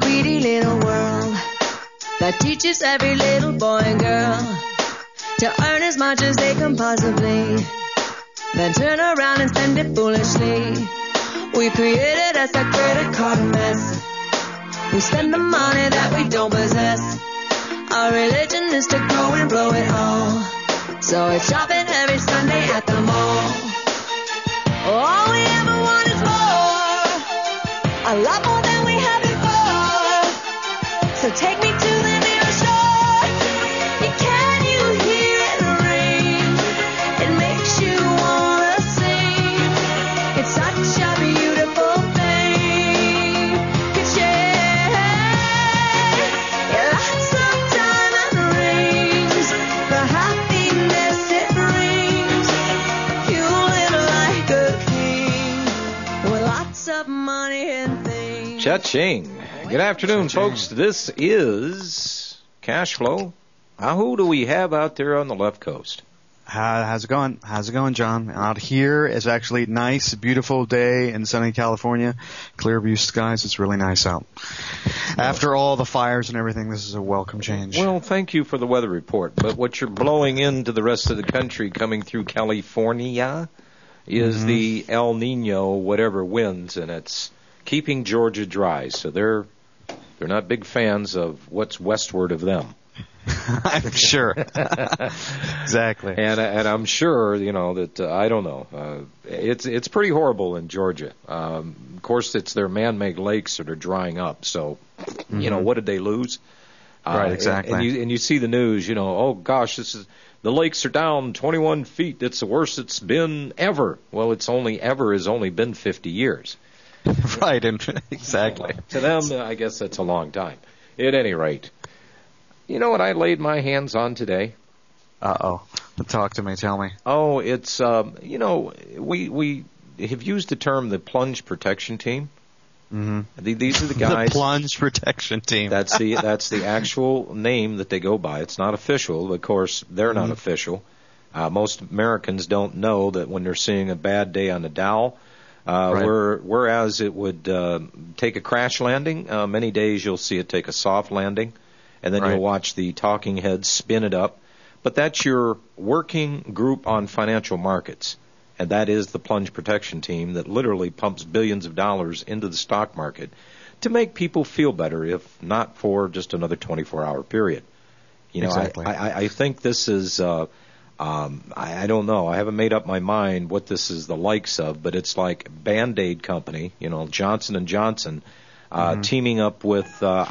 greedy little world that teaches every little boy and girl to earn as much as they can possibly, then turn around and spend it foolishly. We created us a credit card mess. We spend the money that we don't possess. Our religion is to grow and blow it all. So it's shopping every Sunday at the mall. All we ever want is more, a lot more than we had before. So take me to the nearest shore. Can you hear it rain? It makes you wanna sing. It's such a beautiful thing. Could share lots of diamond rings, the happiness it brings. You live like a king with lots of money and things. Cha-ching. Good afternoon, folks. This is Cash Flow. Who do we have out there on the left coast? How's it going? How's it going, John? Out here is actually nice, beautiful day in sunny California. Clear blue skies. It's really nice out. After all the fires and everything, this is a welcome change. Well, thank you for the weather report. But what you're blowing into the rest of the country coming through California is the El Nino whatever winds, and it's keeping Georgia dry. So they're not big fans of what's westward of them. I'm sure. Exactly. And I'm sure, that, I don't know, it's pretty horrible in Georgia. Of course, it's their man-made lakes that are drying up. So, what did they lose? Right, exactly. And you see the news, oh gosh, the lakes are down 21 feet. It's the worst it's been ever. Well, has only been 50 years. Right, exactly. To them, I guess that's a long time. At any rate, you know what I laid my hands on today? Uh-oh. Talk to me. Tell me. Oh, it's, we have used the term the plunge protection team. Mm-hmm. These are the guys. The plunge protection team. That's the actual name that they go by. It's not official. Of course, they're not official. Most Americans don't know that when they're seeing a bad day on the Dow, whereas it would take a crash landing, many days you'll see it take a soft landing, and then you'll watch the talking heads spin it up. But that's your working group on financial markets, and that is the plunge protection team that literally pumps billions of dollars into the stock market to make people feel better, if not for just another 24-hour period. Exactly. I think this is... I don't know. I haven't made up my mind what this is the likes of, but it's like Band-Aid company, Johnson & Johnson, teaming up with,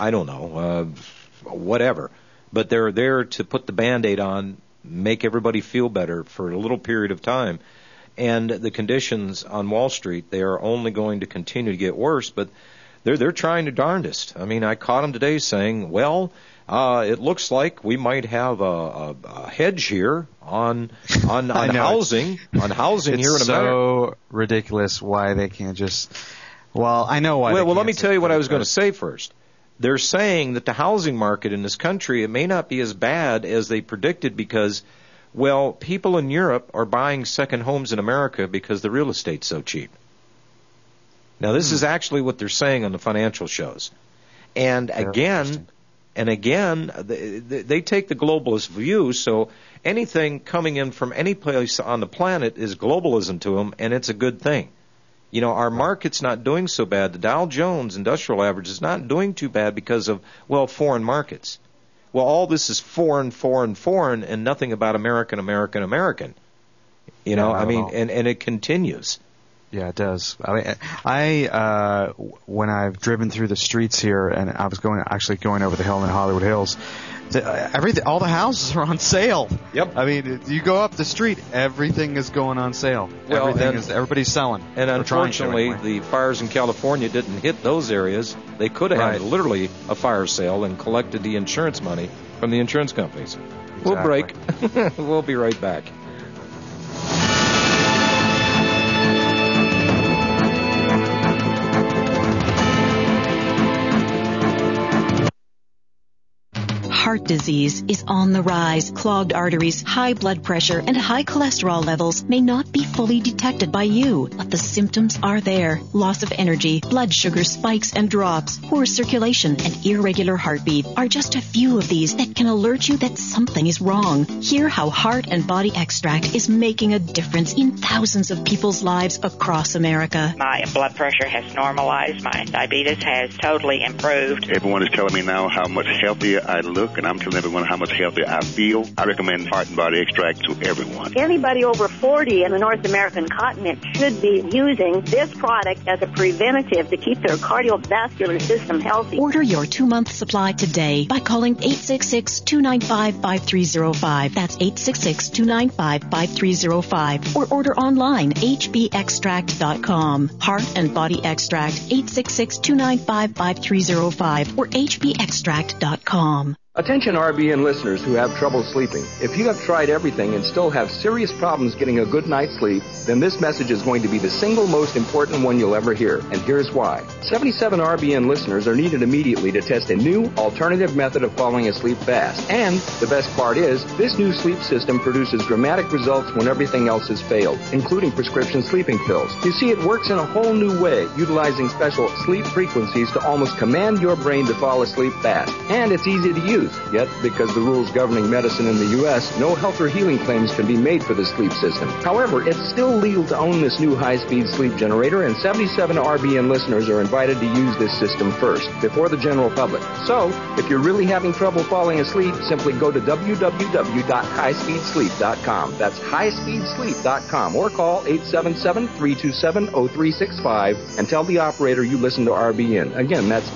whatever. But they're there to put the Band-Aid on, make everybody feel better for a little period of time. And the conditions on Wall Street, they are only going to continue to get worse, but they're trying their darndest. I mean, I caught them today saying, well, it looks like we might have a hedge here on housing here in America. It's so ridiculous why they can't just. Well, I know why. Well, let me tell you what I was going to say first. They're saying that the housing market in this country, it may not be as bad as they predicted because, well, people in Europe are buying second homes in America because the real estate's so cheap. Now, this is actually what they're saying on the financial shows. And again, they take the globalist view, so anything coming in from any place on the planet is globalism to them, and it's a good thing. Our market's not doing so bad. The Dow Jones Industrial Average is not doing too bad because of, foreign markets. Well, all this is foreign, and nothing about American. And it continues. Yeah, it does. I mean, when I've driven through the streets here, and I was going over the hill in Hollywood Hills, all the houses are on sale. Yep. I mean, you go up the street, everything is going on sale. Well, everybody's selling. And unfortunately, the fires in California didn't hit those areas. They could have had literally a fire sale and collected the insurance money from the insurance companies. Exactly. We'll break. We'll be right back. heart disease is on the rise. Clogged arteries, high blood pressure, and high cholesterol levels may not be fully detected by you, but the symptoms are there. Loss of energy, blood sugar spikes and drops, poor circulation, and irregular heartbeat are just a few of these that can alert you that something is wrong. Hear how Heart and Body Extract is making a difference in thousands of people's lives across America. My blood pressure has normalized. My diabetes has totally improved. Everyone is telling me now how much healthier I look, and I'm telling everyone how much healthier I feel. I recommend Heart and Body Extract to everyone. Anybody over 40 in the North American continent should be using this product as a preventative to keep their cardiovascular system healthy. Order your 2-month supply today by calling 866-295-5305. That's 866-295-5305. Or order online, hbextract.com. Heart and Body Extract, 866-295-5305 or hbextract.com. Attention RBN listeners who have trouble sleeping. If you have tried everything and still have serious problems getting a good night's sleep, then this message is going to be the single most important one you'll ever hear. And here's why. 77 RBN listeners are needed immediately to test a new alternative method of falling asleep fast. And the best part is, this new sleep system produces dramatic results when everything else has failed, including prescription sleeping pills. You see, it works in a whole new way, utilizing special sleep frequencies to almost command your brain to fall asleep fast. And it's easy to use. Yet, because the rules governing medicine in the U.S., no health or healing claims can be made for the sleep system. However, it's still legal to own this new high-speed sleep generator, and 77 RBN listeners are invited to use this system first, before the general public. So, if you're really having trouble falling asleep, simply go to www.highspeedsleep.com. That's highspeedsleep.com, or call 877-327-0365 and tell the operator you listen to RBN. Again, that's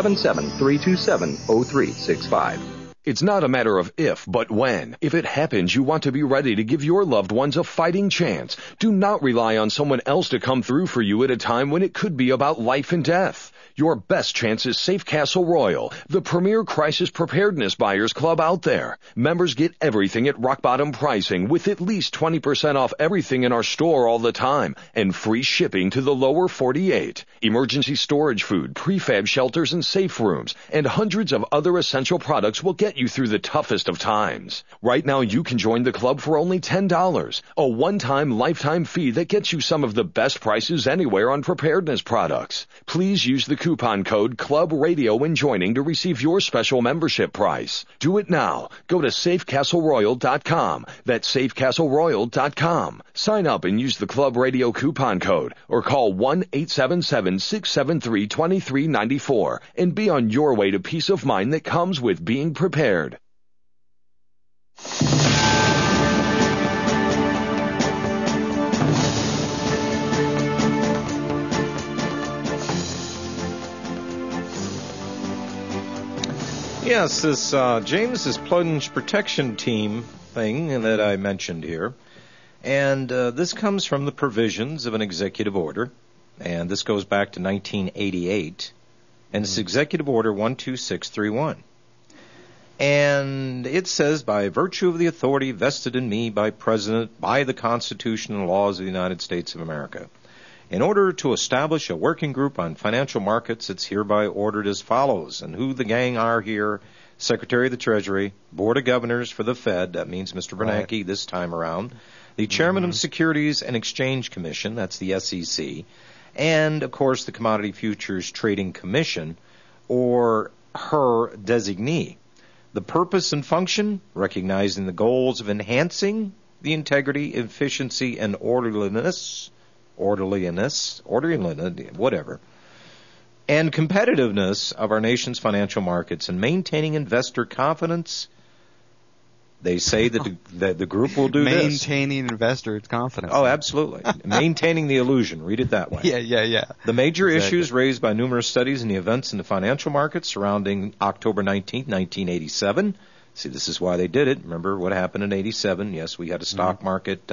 877-327-0365. It's not a matter of if, but when. If it happens, you want to be ready to give your loved ones a fighting chance. Do not rely on someone else to come through for you at a time when it could be about life and death. Your best chance is Safe Castle Royal, the premier crisis preparedness buyers club out there. Members get everything at rock bottom pricing with at least 20% off everything in our store all the time and free shipping to the lower 48. Emergency storage food, prefab shelters and safe rooms, and hundreds of other essential products will get you through the toughest of times. Right now you can join the club for only $10, a one-time lifetime fee that gets you some of the best prices anywhere on preparedness products. Please use the coupon code Club Radio when joining to receive your special membership price. Do it now. Go to safecastleroyal.com. That's safecastleroyal.com. Sign up and use the Club Radio coupon code or call 1-877-673-2394 and be on your way to peace of mind that comes with being prepared. Yes, this James's plunge protection team thing that I mentioned here. And this comes from the provisions of an executive order. And this goes back to 1988. And it's Executive Order 12631. And it says, by virtue of the authority vested in me by President, by the Constitution and laws of the United States of America, in order to establish a working group on financial markets, it's hereby ordered as follows. And who the gang are here: Secretary of the Treasury, Board of Governors for the Fed, that means Mr. Bernanke this time around, the Chairman of the Securities and Exchange Commission, that's the SEC, and, of course, the Commodity Futures Trading Commission, or her designee. The purpose and function: recognizing the goals of enhancing the integrity, efficiency, and orderliness, whatever, and competitiveness of our nation's financial markets and maintaining investor confidence. They say that the group will do this. Maintaining investor confidence. Oh, absolutely. Maintaining the illusion. Read it that way. Yeah. The major issues raised by numerous studies and the events in the financial markets surrounding October 19, 1987. See, this is why they did it. Remember what happened in 87? Yes, we had a stock market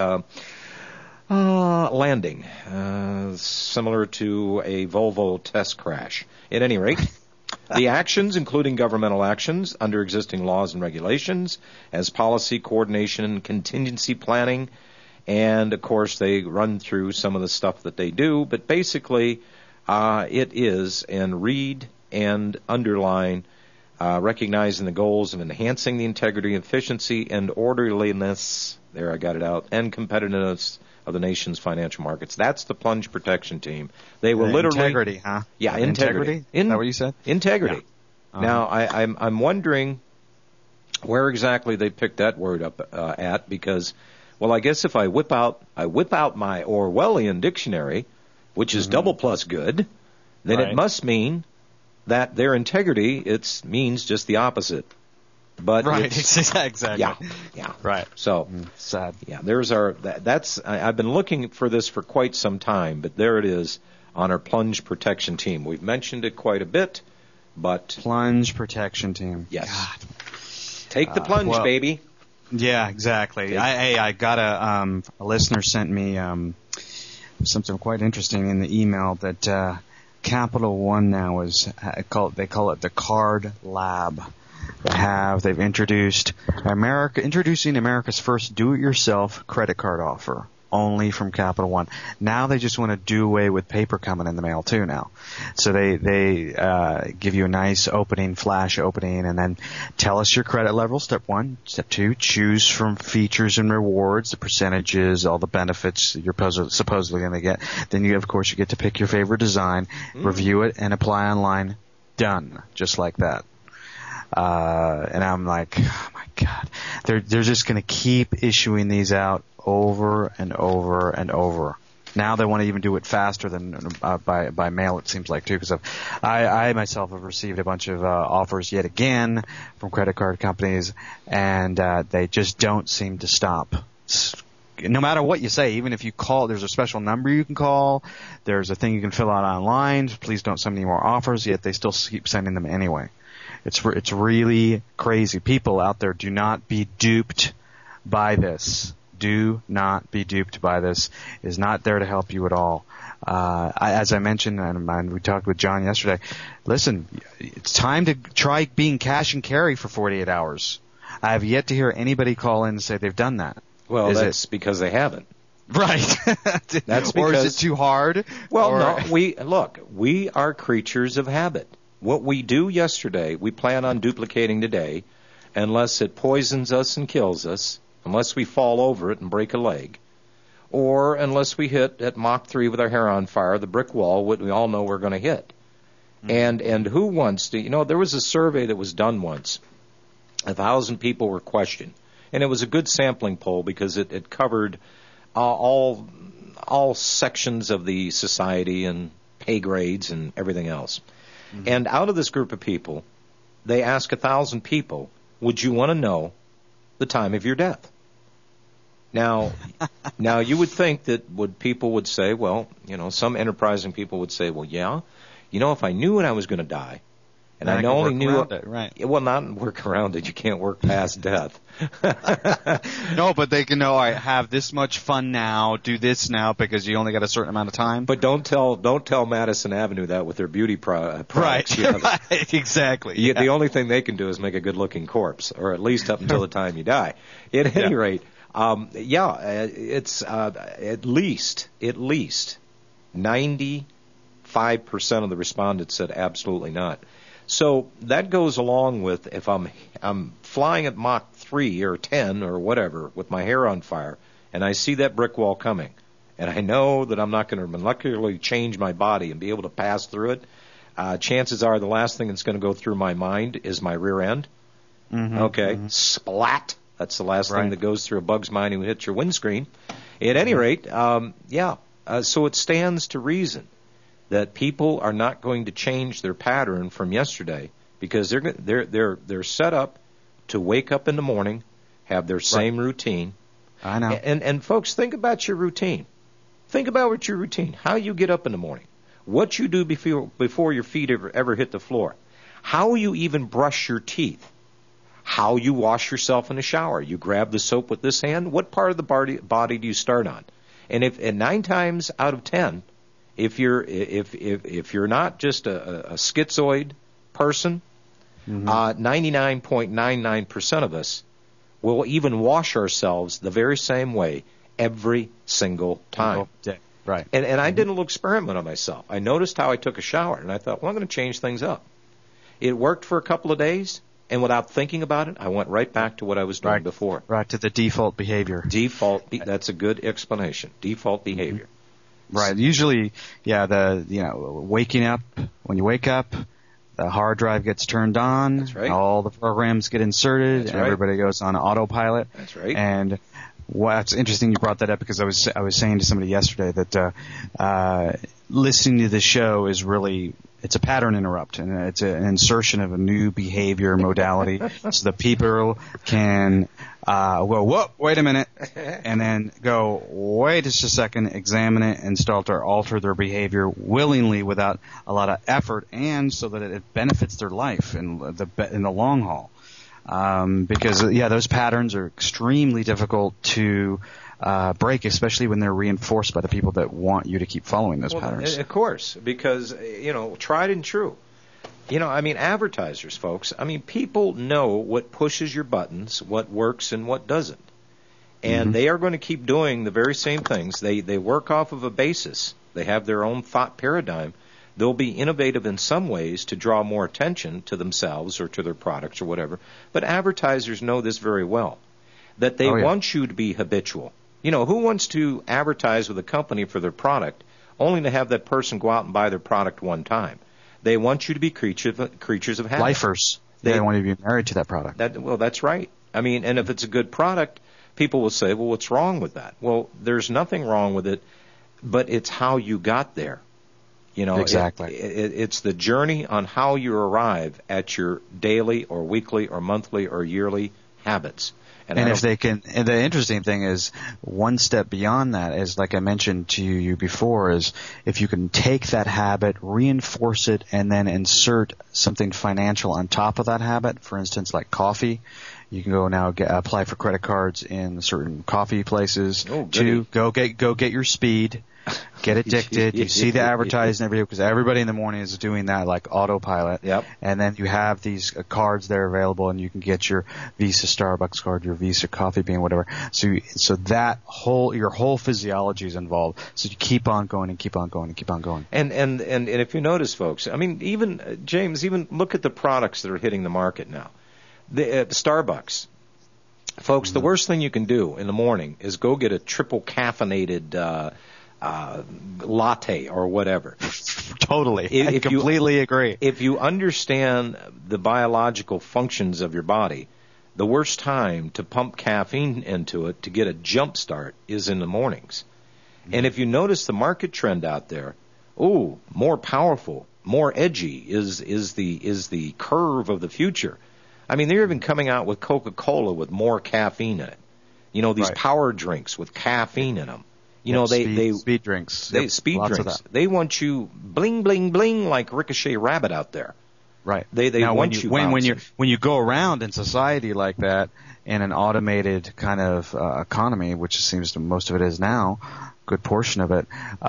landing, similar to a Volvo test crash. At any rate, the actions, including governmental actions under existing laws and regulations, as policy coordination and contingency planning, and, of course, they run through some of the stuff that they do, but basically it is, and read and underline recognizing the goals of enhancing the integrity, efficiency, and orderliness, there I got it out, and competitiveness of the nation's financial markets. That's the plunge protection team. They will literally... Integrity, huh? Yeah, integrity. Is that what you said? Integrity. Yeah. Now, I'm wondering where exactly they picked that word up at, because, well, I guess if I whip out my Orwellian dictionary, which is double plus good, then it must mean that their integrity, means just the opposite. But exactly. Yeah. Right. So sad. Yeah, there's I've been looking for this for quite some time, but there it is on our plunge protection team. We've mentioned it quite a bit, but plunge protection team. Yes. God. Take the plunge, baby. Yeah, exactly. I got a listener sent me something quite interesting in the email that Capital One now they call it the Card Lab. They've introducing America's first do-it-yourself credit card offer, only from Capital One. Now they just want to do away with paper coming in the mail too now. So they give you a nice flash opening, and then tell us your credit level, step 1. Step 2, choose from features and rewards, the percentages, all the benefits you're supposedly going to get. Then you get to pick your favorite design, review it, and apply online. Done. Just like that. And I'm like, oh my God, they're just going to keep issuing these out over and over and over. Now they want to even do it faster than by mail, it seems like, too, because I myself have received a bunch of offers yet again from credit card companies, and they just don't seem to stop. No matter what you say, even if you call, there's a special number you can call, there's a thing you can fill out online, please don't send any more offers, yet they still keep sending them anyway. It's really crazy. People out there, do not be duped by this. Do not be duped by this. It is not there to help you at all. As I mentioned, and we talked with John yesterday, listen, it's time to try being cash and carry for 48 hours. I have yet to hear anybody call in and say they've done that. Well, that's because they haven't. Right. That's because, or is it too hard? Well, no. We are creatures of habit. What we do yesterday, we plan on duplicating today, unless it poisons us and kills us, unless we fall over it and break a leg, or unless we hit at Mach 3 with our hair on fire, the brick wall, what we all know we're going to hit. Mm-hmm. And who wants to, there was a survey that was done once. 1,000 people were questioned. And it was a good sampling poll because it covered all sections of the society and pay grades and everything else. Mm-hmm. And out of this group of people, they asked 1,000 people, would you want to know the time of your death? Now you would think that people would say, well, some enterprising people would say, well, yeah, if I knew when I was going to die, and I only knew it, right? Well, not work around it. You can't work past death. No, but they can know. I have this much fun now. Do this now because you only got a certain amount of time. But don't tell Madison Avenue that with their beauty products. Right. Right. Exactly. Yeah. The only thing they can do is make a good-looking corpse, or at least up until the time you die. At any rate, it's at least 95% of the respondents said absolutely not. So that goes along with if I'm flying at Mach 3 or 10 or whatever with my hair on fire, and I see that brick wall coming, and I know that I'm not going to molecularly change my body and be able to pass through it, chances are the last thing that's going to go through my mind is my rear end. Mm-hmm, okay, splat. That's the last thing that goes through a bug's mind who hits your windscreen. At any rate, so it stands to reason that people are not going to change their pattern from yesterday because they're set up to wake up in the morning, have their same routine. I know. And folks, think about your routine. Think about your routine. How you get up in the morning. What you do before your feet ever hit the floor. How you even brush your teeth. How you wash yourself in the shower. You grab the soap with this hand. What part of the body do you start on? And 9 times out of 10, if you're not just a schizoid person, 99.99% of us will even wash ourselves the very same way every single time. Right. And I did a little experiment on myself. I noticed how I took a shower, and I thought, well, I'm going to change things up. It worked for a couple of days, and without thinking about it, I went right back to what I was doing before. Right to the default behavior. That's a good explanation. Default behavior. Right. Usually, waking up, when you wake up, the hard drive gets turned on. That's right. All the programs get inserted. That's and right. Everybody goes on autopilot. That's right. And what's interesting, you brought that up because I was saying to somebody yesterday that listening to the show is really, it's a pattern interrupt, and it's an insertion of a new behavior modality so that people can go, whoa, wait a minute, and then go, wait just a second, examine it, and start to alter their behavior willingly without a lot of effort, and so that it benefits their life in the long haul. Because those patterns are extremely difficult to break, especially when they're reinforced by the people that want you to keep following those patterns. Of course, because, tried and true. Advertisers, folks, people know what pushes your buttons, what works and what doesn't. And they are going to keep doing the very same things. They work off of a basis. They have their own thought paradigm. They'll be innovative in some ways to draw more attention to themselves or to their products or whatever. But advertisers know this very well, that they want you to be habitual. Who wants to advertise with a company for their product only to have that person go out and buy their product one time? They want you to be creatures of habit. Lifers. They want you to be married to that product. That's right. And if it's a good product, people will say, well, what's wrong with that? Well, there's nothing wrong with it, but it's how you got there. Exactly. It's the journey on how you arrive at your daily or weekly or monthly or yearly habits. And the interesting thing is, one step beyond that is, like I mentioned to you before, is if you can take that habit, reinforce it, and then insert something financial on top of that habit. For instance, like coffee. You can go now apply for credit cards in certain coffee places. Go get your speed. Get addicted. You see the advertising every day because everybody in the morning is doing that, like autopilot. Yep. And then you have these cards there available, and you can get your Visa Starbucks card, your Visa Coffee Bean, whatever. So that your whole physiology is involved. So you keep on going and keep on going and keep on going. And if you notice, folks, even James, look at the products that are hitting the market now. The Starbucks. Folks, the worst thing you can do in the morning is go get a triple caffeinated latte or whatever. Totally. I completely agree. If you understand the biological functions of your body, the worst time to pump caffeine into it to get a jump start is in the mornings. And if you notice the market trend out there, more powerful, more edgy is the curve of the future. They're even coming out with Coca-Cola with more caffeine in it. These power drinks with caffeine in them. Speed drinks. Speed drinks. They want you bling, bling, bling like Ricochet Rabbit out there. Right. They now, want when you go around in society like that in an automated kind of economy, which seems to most of it is now, good portion of it,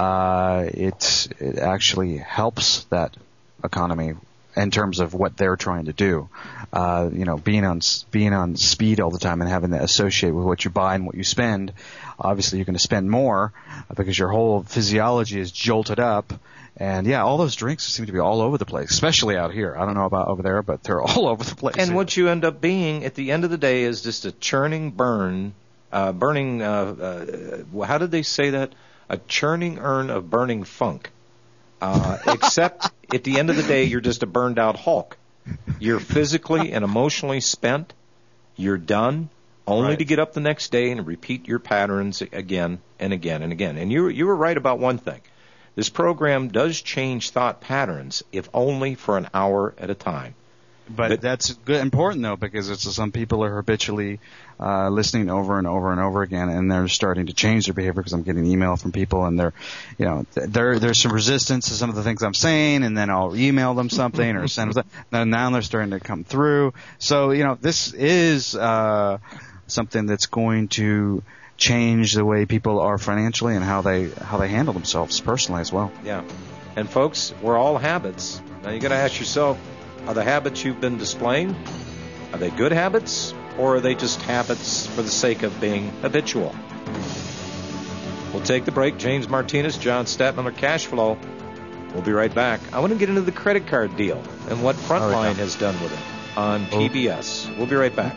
it actually helps that economy in terms of what they're trying to do. Being on speed all the time and having that associate with what you buy and what you spend. Obviously, you're going to spend more because your whole physiology is jolted up. And all those drinks seem to be all over the place, especially out here. I don't know about over there, but they're all over the place. And what you end up being at the end of the day is just a churning burning. How did they say that? A churning urn of burning funk. Except at the end of the day, you're just a burned out Hulk. You're physically and emotionally spent. You're done, only to get up the next day and repeat your patterns again and again and again. And you were right about one thing. This program does change thought patterns, if only for an hour at a time. But that's good, important, though, because some people are habitually listening over and over and over again, and they're starting to change their behavior because I'm getting email from people, and there's some resistance to some of the things I'm saying, and then I'll email them something or send them something. Now they're starting to come through. So, this is something that's going to change the way people are financially and how they handle themselves personally as well. Yeah. And, folks, we're all habits. Now, you got to ask yourself, are the habits you've been displaying, are they good habits, or are they just habits for the sake of being habitual? We'll take the break. James Martinez, John Statman on Cash Flow. We'll be right back. I want to get into the credit card deal and what Frontline has done with it on PBS. We'll be right back.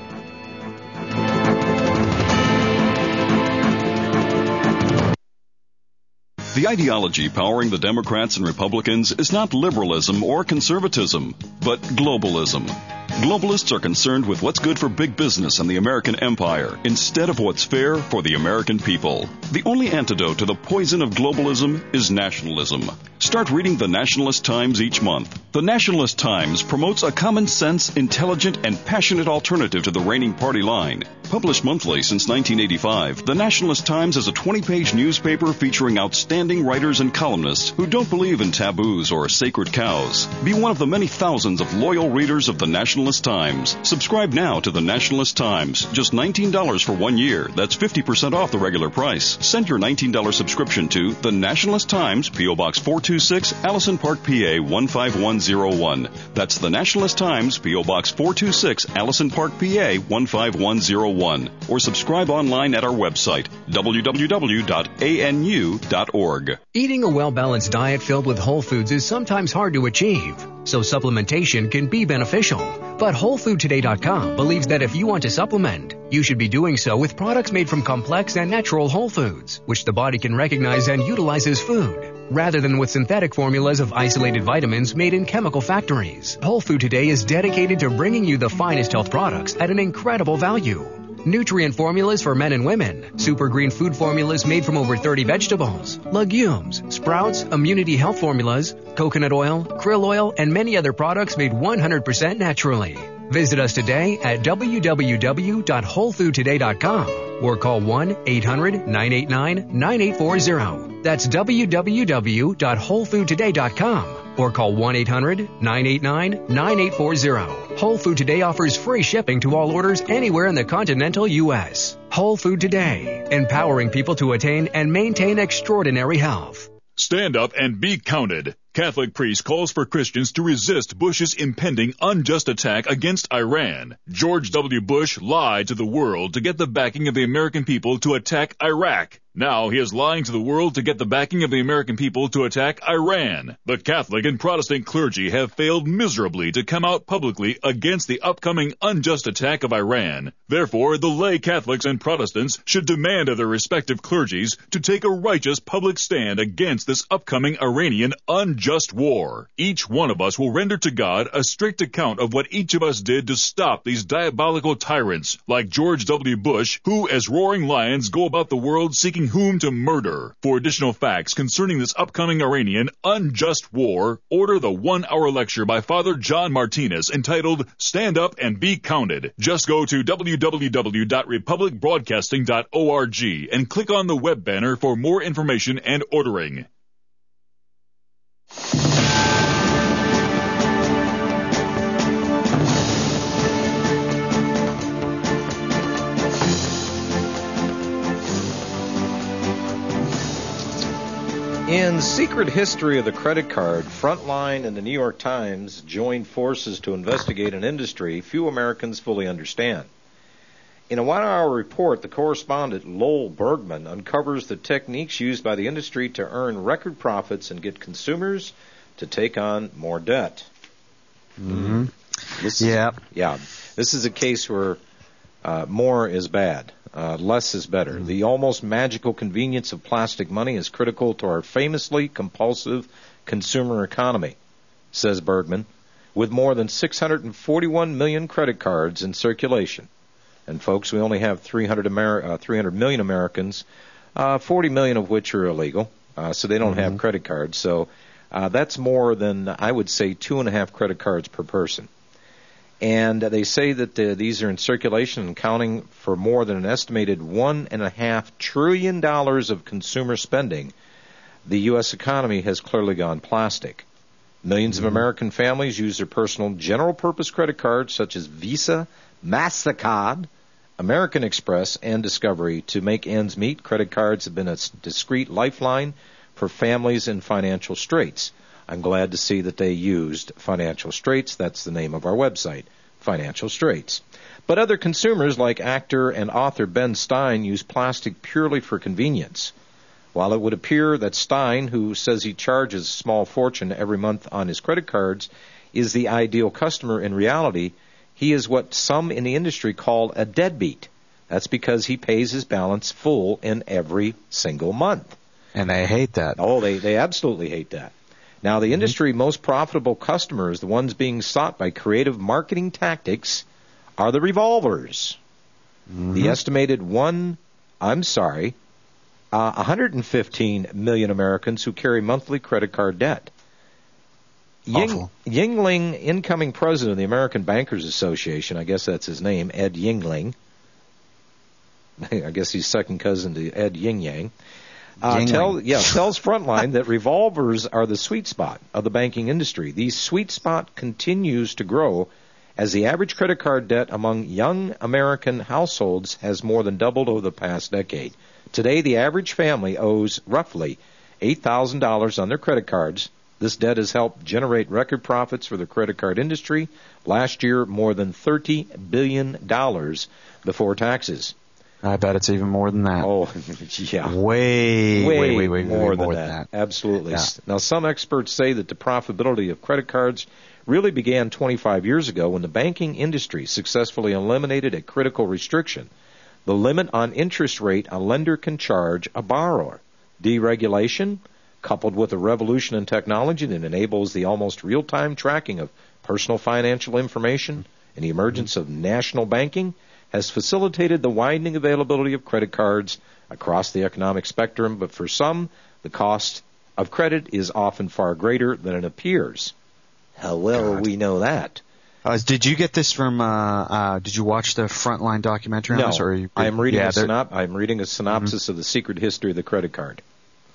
The ideology powering the Democrats and Republicans is not liberalism or conservatism, but globalism. Globalists are concerned with what's good for big business and the American empire instead of what's fair for the American people. The only antidote to the poison of globalism is nationalism. Start reading the Nationalist Times each month. The Nationalist Times promotes a common sense, intelligent, and passionate alternative to the reigning party line. Published monthly since 1985, the Nationalist Times is a 20-page newspaper featuring outstanding writers and columnists who don't believe in taboos or sacred cows. Be one of the many thousands of loyal readers of the Nationalist Times. Subscribe now to the Nationalist Times. Just $19 for 1 year. That's 50% off the regular price. Send your $19 subscription to the Nationalist Times, P.O. Box 426, Allison Park, PA 15101. That's the Nationalist Times, P.O. Box 426, Allison Park, PA 15101. Or subscribe online at our website, www.anu.org. Eating a well-balanced diet filled with whole foods is sometimes hard to achieve, so supplementation can be beneficial. But WholeFoodToday.com believes that if you want to supplement, you should be doing so with products made from complex and natural whole foods, which the body can recognize and utilize as food, rather than with synthetic formulas of isolated vitamins made in chemical factories. Whole Food Today is dedicated to bringing you the finest health products at an incredible value. Nutrient formulas for men and women, super green food formulas made from over 30 vegetables, legumes, sprouts, immunity health formulas, coconut oil, krill oil, and many other products made 100% naturally. Visit us today at www.wholefoodtoday.com or call 1-800-989-9840. That's www.wholefoodtoday.com or call 1-800-989-9840. Whole Food Today offers free shipping to all orders anywhere in the continental U.S. Whole Food Today, empowering people to attain and maintain extraordinary health. Stand up and be counted. Catholic priest calls for Christians to resist Bush's impending unjust attack against Iran. George W. Bush lied to the world to get the backing of the American people to attack Iraq. Now he is lying to the world to get the backing of the American people to attack Iran. The Catholic and Protestant clergy have failed miserably to come out publicly against the upcoming unjust attack of Iran. Therefore, the lay Catholics and Protestants should demand of their respective clergies to take a righteous public stand against this upcoming Iranian unjust war. Each one of us will render to God a strict account of what each of us did to stop these diabolical tyrants like George W. Bush, who as roaring lions go about the world seeking whom to murder. For additional facts concerning this upcoming Iranian unjust war, order the 1-hour lecture by Father John Martinez entitled Stand Up and Be Counted. Just go to www.republicbroadcasting.org and click on the web banner for more information and ordering. In Secret History of the Credit Card, Frontline and the New York Times joined forces to investigate an industry few Americans fully understand. In a 1-hour report, the correspondent Lowell Bergman uncovers the techniques used by the industry to earn record profits and get consumers to take on more debt. Mm-hmm. This is a case where more is bad. Less is better. The almost magical convenience of plastic money is critical to our famously compulsive consumer economy, says Bergman, with more than 641 million credit cards in circulation. And folks, we only have 300 million Americans, 40 million of which are illegal, so they don't have credit cards. So that's more than, I would say, 2.5 credit cards per person. And they say that these are in circulation and counting for more than an estimated $1.5 trillion of consumer spending. The U.S. economy has clearly gone plastic. Millions of American families use their personal general-purpose credit cards such as Visa, MasterCard, American Express, and Discovery to make ends meet. Credit cards have been a discreet lifeline for families in financial straits. I'm glad to see that they used Financial Straits. That's the name of our website, Financial Straits. But other consumers like actor and author Ben Stein use plastic purely for convenience. While it would appear that Stein, who says he charges a small fortune every month on his credit cards, is the ideal customer, in reality, he is what some in the industry call a deadbeat. That's because he pays his balance full in every single month. And they hate that. Oh, they absolutely hate that. Now, the industry most profitable customers, the ones being sought by creative marketing tactics, are the revolvers. The estimated 115 million Americans who carry monthly credit card debt. Yingling, incoming president of the American Bankers Association, I guess that's his name, Ed Yingling. I guess he's second cousin to Ed Yin Yang. Tells Frontline that revolvers are the sweet spot of the banking industry. The sweet spot continues to grow as the average credit card debt among young American households has more than doubled over the past decade. Today, the average family owes roughly $8,000 on their credit cards. This debt has helped generate record profits for the credit card industry. Last year, more than $30 billion before taxes. I bet it's even more than that. Oh, yeah. Way more than that. Absolutely. Yeah. Now, some experts say that the profitability of credit cards really began 25 years ago when the banking industry successfully eliminated a critical restriction, the limit on interest rate a lender can charge a borrower. Deregulation, coupled with a revolution in technology that enables the almost real-time tracking of personal financial information and the emergence of national banking, has facilitated the widening availability of credit cards across the economic spectrum, but for some, the cost of credit is often far greater than it appears. How well we know that. Did you get this from, did you watch the Frontline documentary on this? No, I'm reading a synopsis of the secret history of the credit card.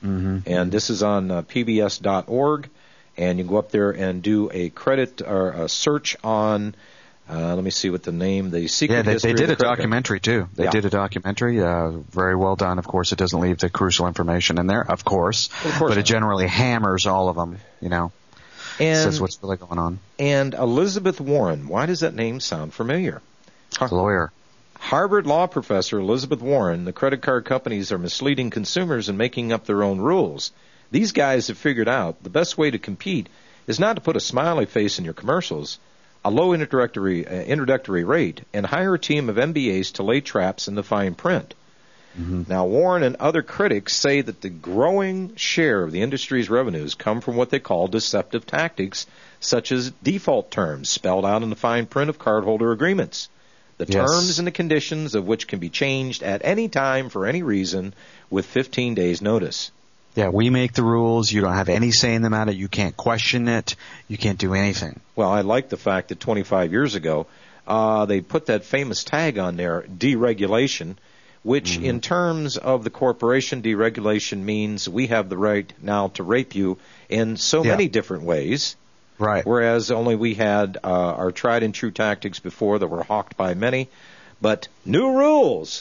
And this is on pbs.org, and you go up there and do a credit or a search on, let me see what the name, the secret history. Yeah, they did a documentary too. They did a documentary, very well done. Of course, it doesn't leave the crucial information in there, of course but it generally hammers all of them, you know. And says what's really going on. And Elizabeth Warren, why does that name sound familiar? Lawyer. Harvard law professor Elizabeth Warren, the credit card companies are misleading consumers and making up their own rules. These guys have figured out the best way to compete is not to put a smiley face in your commercials, a low introductory rate, and hire a team of MBAs to lay traps in the fine print. Now, Warren and other critics say that the growing share of the industry's revenues come from what they call deceptive tactics, such as default terms spelled out in the fine print of cardholder agreements. The terms and the conditions of which can be changed at any time for any reason with 15 days' notice. Yeah, we make the rules. You don't have any say in the matter. You can't question it. You can't do anything. Well, I like the fact that 25 years ago, they put that famous tag on there, deregulation, which in terms of the corporation, deregulation means we have the right now to rape you in so many different ways. Right. Whereas only we had our tried and true tactics before that were hawked by many. But new rules.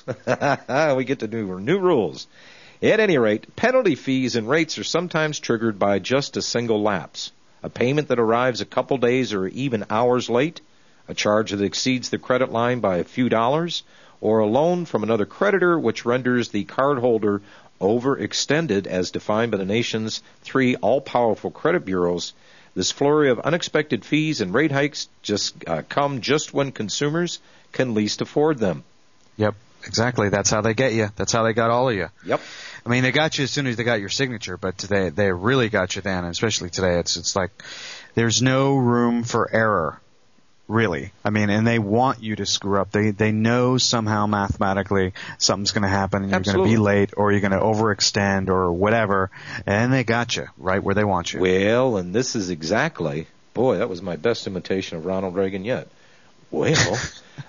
We get to do new rules. At any rate, penalty fees and rates are sometimes triggered by just a single lapse. A payment that arrives a couple days or even hours late, a charge that exceeds the credit line by a few dollars, or a loan from another creditor which renders the cardholder overextended as defined by the nation's 3 all-powerful credit bureaus. This flurry of unexpected fees and rate hikes come just when consumers can least afford them. Yep, exactly. That's how they get you. That's how they got all of you. Yep. I mean, they got you as soon as they got your signature, but they really got you then, and especially today. It's like there's no room for error, really. I mean, and they want you to screw up. They know somehow mathematically something's going to happen, and you're going to be late, or you're going to overextend, or whatever, and they got you right where they want you. Well, and this is exactly, boy, that was my best imitation of Ronald Reagan yet. Well,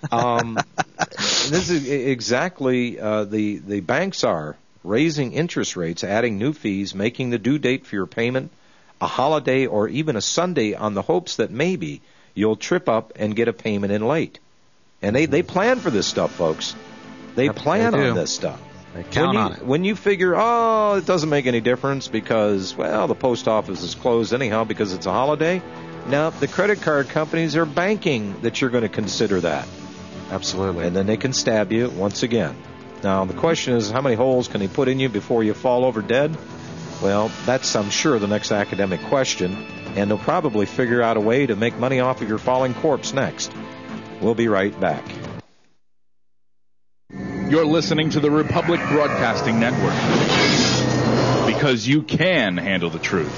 this is exactly the banks are raising interest rates, adding new fees, making the due date for your payment a holiday or even a Sunday on the hopes that maybe you'll trip up and get a payment in late. And they plan for this stuff, folks. They plan on this stuff. They count on it. When you figure, it doesn't make any difference because, well, the post office is closed anyhow because it's a holiday. Now, the credit card companies are banking that you're going to consider that. Absolutely. And then they can stab you once again. Now, the question is, how many holes can he put in you before you fall over dead? Well, that's, I'm sure, the next academic question, and they'll probably figure out a way to make money off of your falling corpse next. We'll be right back. You're listening to the Republic Broadcasting Network, because you can handle the truth.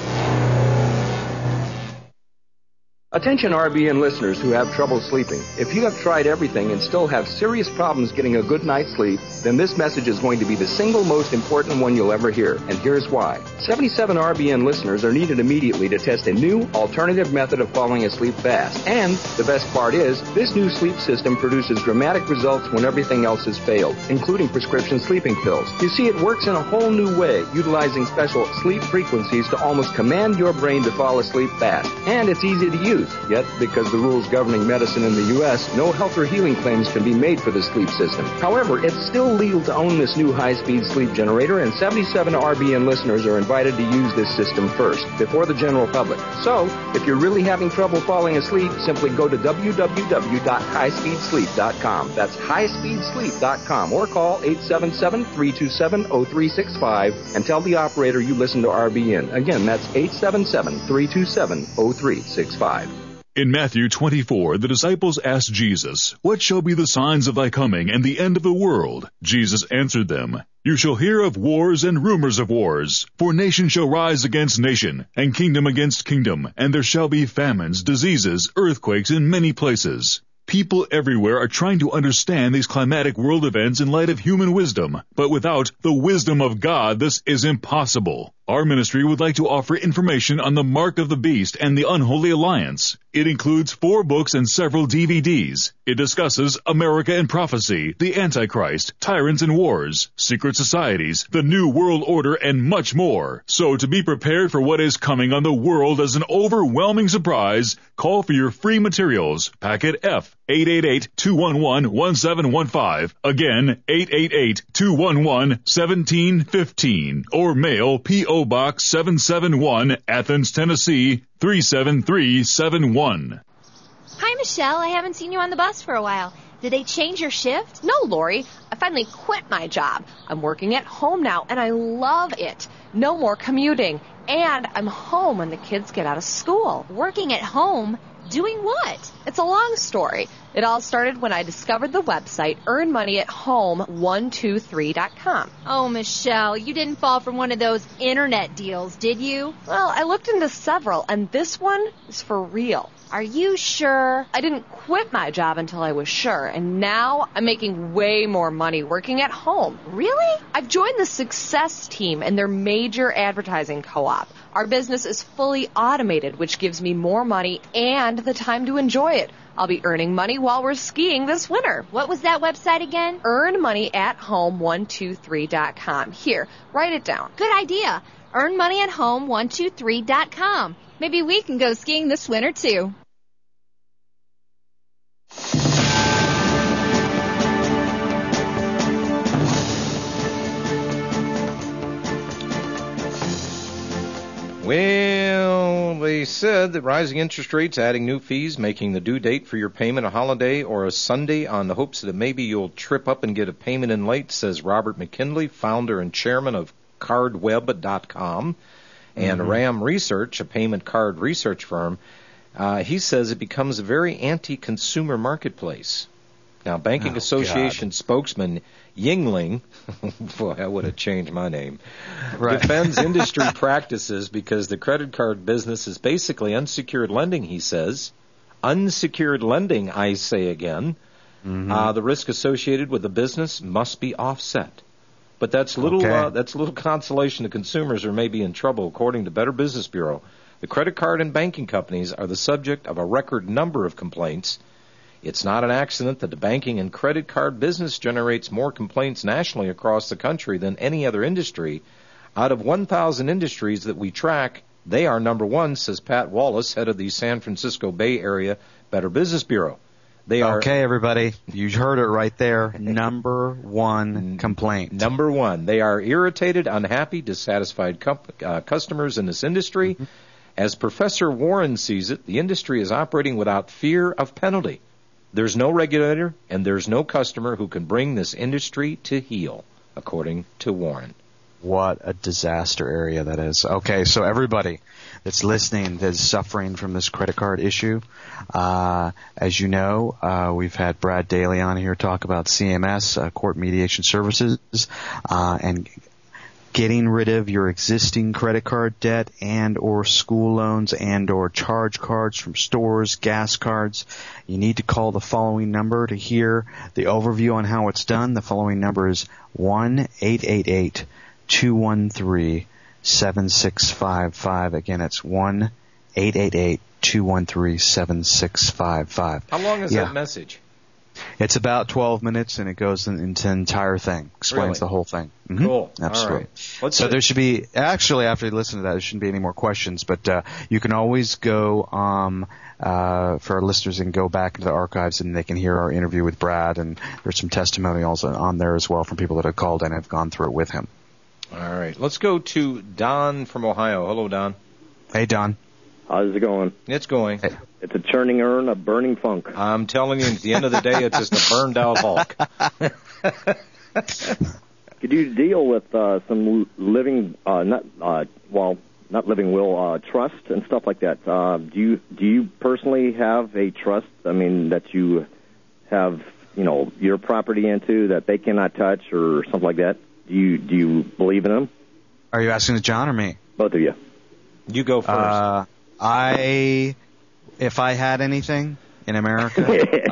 Attention RBN listeners who have trouble sleeping. If you have tried everything and still have serious problems getting a good night's sleep, then this message is going to be the single most important one you'll ever hear. And here's why. 77 RBN listeners are needed immediately to test a new alternative method of falling asleep fast. And the best part is, this new sleep system produces dramatic results when everything else has failed, including prescription sleeping pills. You see, it works in a whole new way, utilizing special sleep frequencies to almost command your brain to fall asleep fast. And it's easy to use. Yet, because the rules governing medicine in the U.S., no health or healing claims can be made for the sleep system. However, it's still legal to own this new high-speed sleep generator, and 77 RBN listeners are invited to use this system first, before the general public. So, if you're really having trouble falling asleep, simply go to www.highspeedsleep.com. That's highspeedsleep.com, or call 877-327-0365 and tell the operator you listen to RBN. Again, that's 877-327-0365. In Matthew 24, the disciples asked Jesus, "What shall be the signs of thy coming and the end of the world?" Jesus answered them, "You shall hear of wars and rumors of wars. For nation shall rise against nation, and kingdom against kingdom, and there shall be famines, diseases, earthquakes in many places." People everywhere are trying to understand these climatic world events in light of human wisdom, but without the wisdom of God, this is impossible. Our ministry would like to offer information on the Mark of the Beast and the Unholy Alliance. It includes 4 books and several DVDs. It discusses America and Prophecy, the Antichrist, Tyrants and Wars, Secret Societies, the New World Order, and much more. So to be prepared for what is coming on the world as an overwhelming surprise, call for your free materials. Packet F, 888-211-1715. Again, 888-211-1715. Or mail P.O. Box 771, Athens, Tennessee, 37371. Hi, Michelle. I haven't seen you on the bus for a while. Did they change your shift? No, Lori. I finally quit my job. I'm working at home now, and I love it. No more commuting. And I'm home when the kids get out of school. Working at home? Doing what? It's a long story. It all started when I discovered the website earnmoneyathome123.com. Oh, Michelle, you didn't fall for one of those internet deals, did you? Well, I looked into several, and this one is for real. Are you sure? I didn't quit my job until I was sure, and now I'm making way more money working at home. Really? I've joined the Success Team and their major advertising co-op. Our business is fully automated, which gives me more money and the time to enjoy it. I'll be earning money while we're skiing this winter. What was that website again? earnmoneyathome123.com. Here, write it down. Good idea. earnmoneyathome123.com. Maybe we can go skiing this winter, too. Well, they said that rising interest rates, adding new fees, making the due date for your payment a holiday or a Sunday on the hopes that maybe you'll trip up and get a payment in late, says Robert McKinley, founder and chairman of CardWeb.com and RAM Research, a payment card research firm. He says it becomes a very anti-consumer marketplace. Now, Banking Association spokesman Yingling, boy, I would have changed my name, defends industry practices because the credit card business is basically unsecured lending, he says. Unsecured lending, I say again. The risk associated with the business must be offset. But that's little consolation to consumers who may be in trouble, according to Better Business Bureau. The credit card and banking companies are the subject of a record number of complaints. It's not an accident that the banking and credit card business generates more complaints nationally across the country than any other industry. Out of 1,000 industries that we track, they are number one, says Pat Wallace, head of the San Francisco Bay Area Better Business Bureau. They are okay, everybody. You heard it right there. Number one complaint. Number one. They are irritated, unhappy, dissatisfied customers in this industry. As Professor Warren sees it, the industry is operating without fear of penalty. There's no regulator and there's no customer who can bring this industry to heel, according to Warren. What a disaster area that is. Okay, so everybody that's listening that is suffering from this credit card issue, as you know, we've had Brad Daly on here talk about CMS, Court Mediation Services, and getting rid of your existing credit card debt and or school loans and or charge cards from stores, gas cards. You need to call the following number to hear the overview on how it's done. The following number is 1-888-213-7655. Again, it's 1-888-213-7655. How long is that message? It's about 12 minutes, and it goes into the entire thing. Explains the whole thing. Mm-hmm. Cool. Absolutely. All right. So there should be, actually, after you listen to that, there shouldn't be any more questions, but you can always go, for our listeners, and go back into the archives, and they can hear our interview with Brad, and there's some testimonials on there as well from people that have called and have gone through it with him. All right. Let's go to Don from Ohio. Hello, Don. Hey, Don. How's it going? It's going. Hey. It's a churning urn of burning funk. I'm telling you, at the end of the day, it's just a burned-out Hulk. Could you deal with some living, not living will, trust and stuff like that? Do you personally have a trust? I mean, that you have, your property into that they cannot touch or something like that? Do you believe in them? Are you asking John or me? Both of you. You go first. If I had anything in America,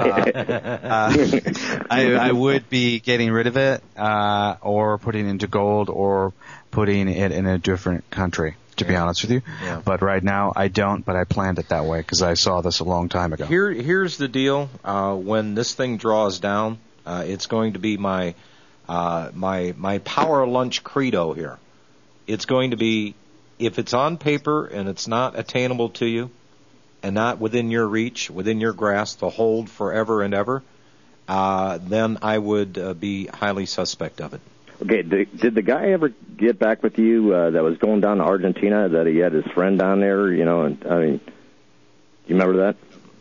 I would be getting rid of it, or putting it into gold, or putting it in a different country, to be honest with you. Yeah. But right now, I don't, but I planned it that way because I saw this a long time ago. Here's the deal. When this thing draws down, it's going to be my power lunch credo here. It's going to be, if it's on paper and it's not attainable to you, and not within your reach, within your grasp, to hold forever and ever, then I would be highly suspect of it. Okay, did the guy ever get back with you that was going down to Argentina, that he had his friend down there, and I mean, do you remember that?